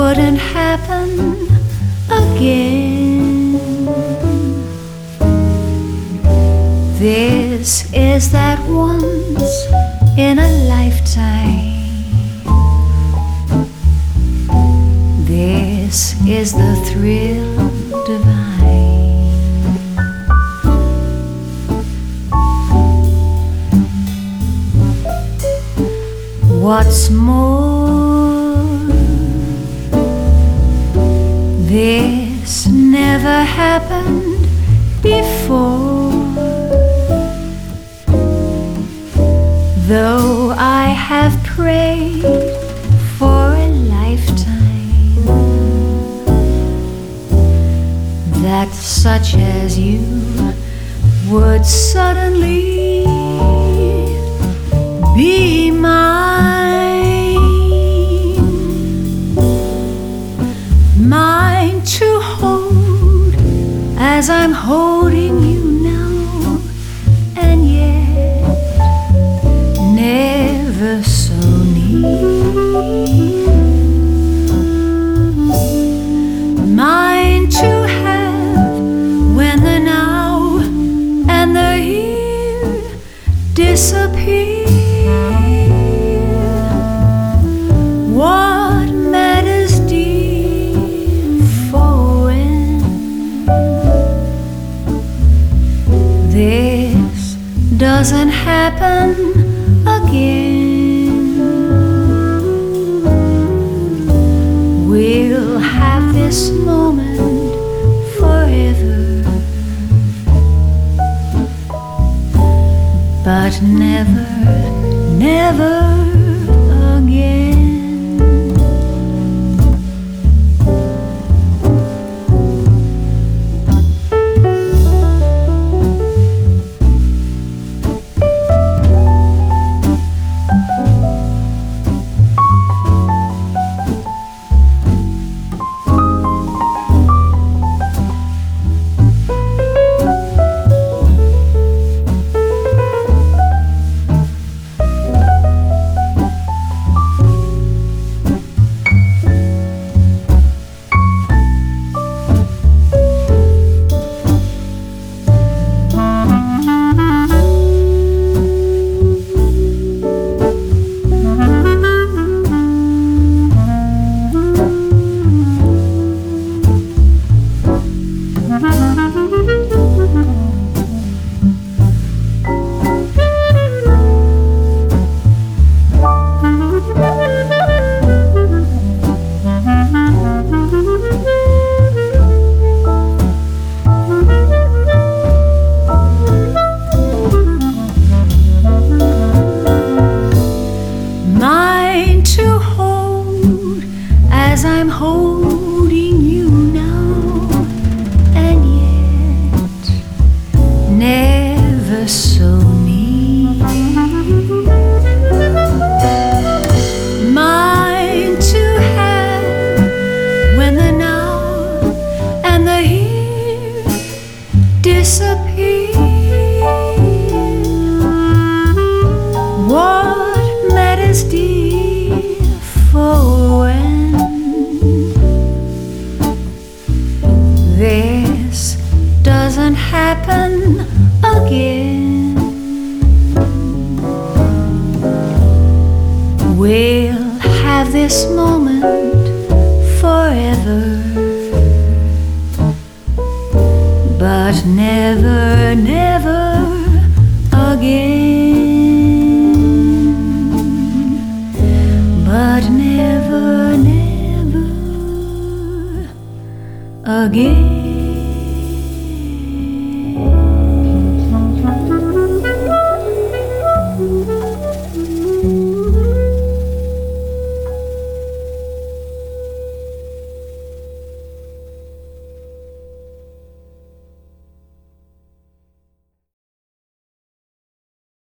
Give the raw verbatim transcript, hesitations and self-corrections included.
wouldn't happen again. This is that once in a lifetime. This is the thrill divine. What's more, this never happened before. Though I have prayed for a lifetime that such as you would suddenly be mine, mine to hold as I'm holding you now, and yet never so near. Mine to have when the now and the here disappear. What matters, dear, for when this doesn't happen again? We'll have this moment forever, but never, never again. Mine to hold as I'm holding you now, and yet never so near. Mine to have when the now and the here disappear. What matters, dear, for when this doesn't happen again? We'll have this moment forever, but never, never again. But never, never again.